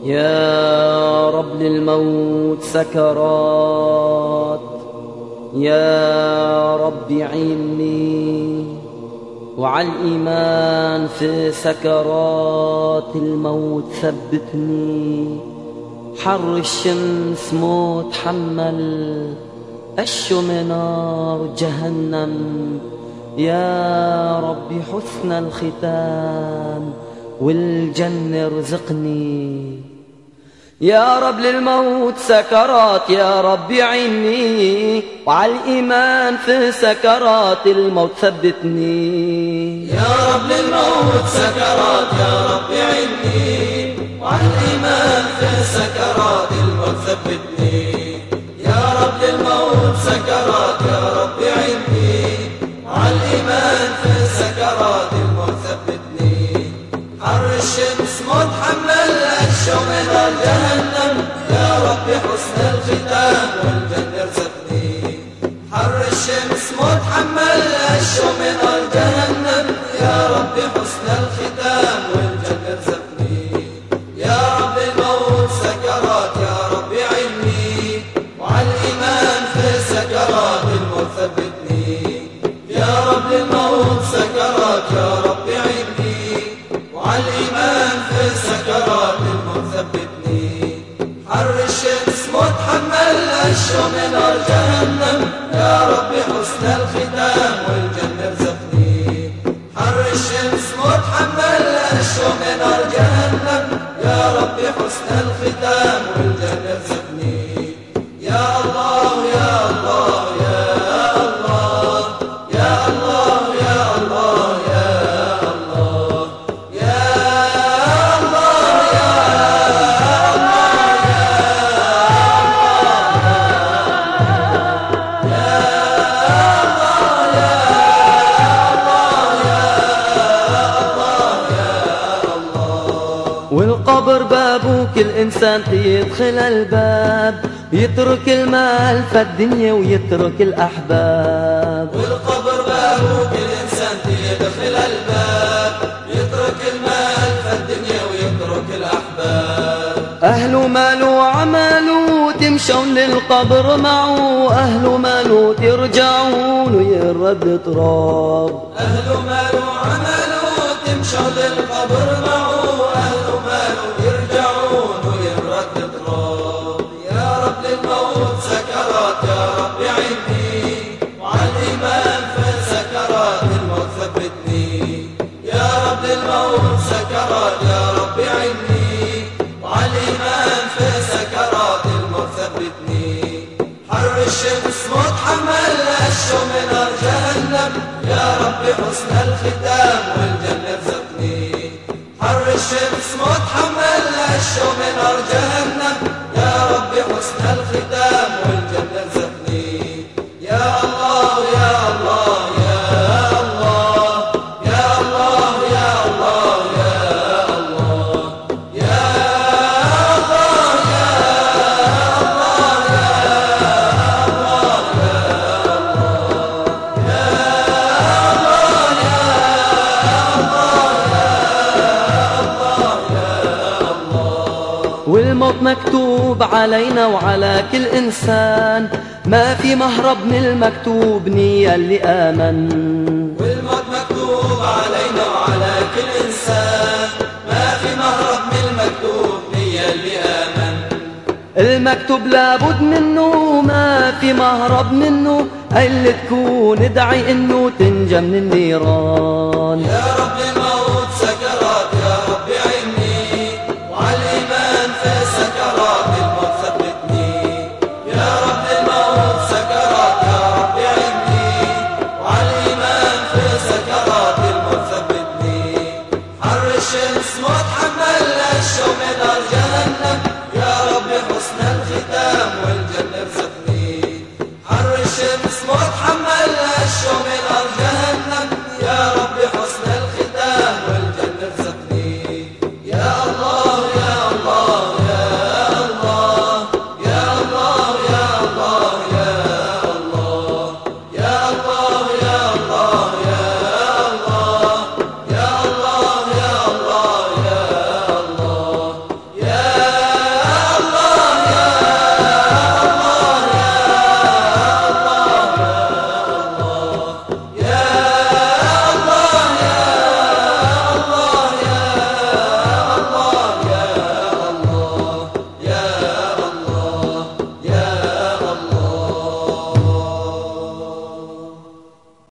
يا رب للموت سكرات، يا رب عيني وعلى الإيمان في سكرات الموت ثبتني. حر الشمس موت حمل، الشم نار جهنم، يا ربي حسن الختام والجنة رزقني. يا رب للموت سكرات، يا رب عيني وعلى الإيمان في سكرات الموت ثبتني. يا رب للموت سكرات، يا رب عيني وعلى الإيمان في سكرات الموت ثبتني. يا رب للموت سكرات، يا رب عيني وعلى الإيمان في سكرات الموت ثبتني. حر الشمس موت حمل، الشوم نار جهنم، يا رب حسن الختام والجنة ارزقني. حر الشمس موت حمل، الشوم نار جهنم، يا رب حسن الختام والجنة ارزقني. يا رب الموت سكرات، يا رب عيني وعلى الإيمان في سكرات الموت ثبتني. يا رب الموت سكرات، يا رب عيني وعلى الإيمان في سكرات الموت ثبتني. حر الشمس موت حمل، الشوم نار جهنم، يا رب حسن الختام والجنة ارزقني. حر الشمس موت حمل، الشوم نار جهنم، يا رب حسن الختام والجنة ارزقني. يا الله يا الله يا الله يا الله يا الله يا الله يا الله يا والقبر بابه كل إنسان يدخل الباب، يترك المال فالدنيا ويترك الأحباب. والقبر بابه كل إنسان يدخل الباب، يترك المال فالدنيا ويترك الأحباب. أهله ماله وعمله تمشون للقبر معه، أهله ماله ترجعون ويرد تراب. أهله ماله وعمله تمشون للقبر معه، أهله ماله يرجعون ويرد تراب. يا رب للموت سكرات، يا رب عيني وعلى الإيمان في سكرات الموت ثبتني. يا رب للموت سكرات، يا رب عيني وعلى الإيمان في سكرات الموت ثبتني. حر الشمس موت حمل، الشوم نار جهنم، يا رب حسن الختام والجنة ارزقني. حر الشمس موت حمل، الشوم نار جهنم، يا رب حسن الختام والجنة ارزقني. يا الله يا الله يا الله يا الله يا الله يا الله يا الله يا الله يا الله يا والموت مكتوب علينا وعلى كل إنسان، ما في مهرب من المكتوب نية اللي آمن. والموت مكتوب علينا وعلى كل إنسان، ما في مهرب من المكتوب نية اللي آمن. المكتوب لابد منه ما في مهرب منه، اللي تكون ادعي انه تنجى من النيران. يا رب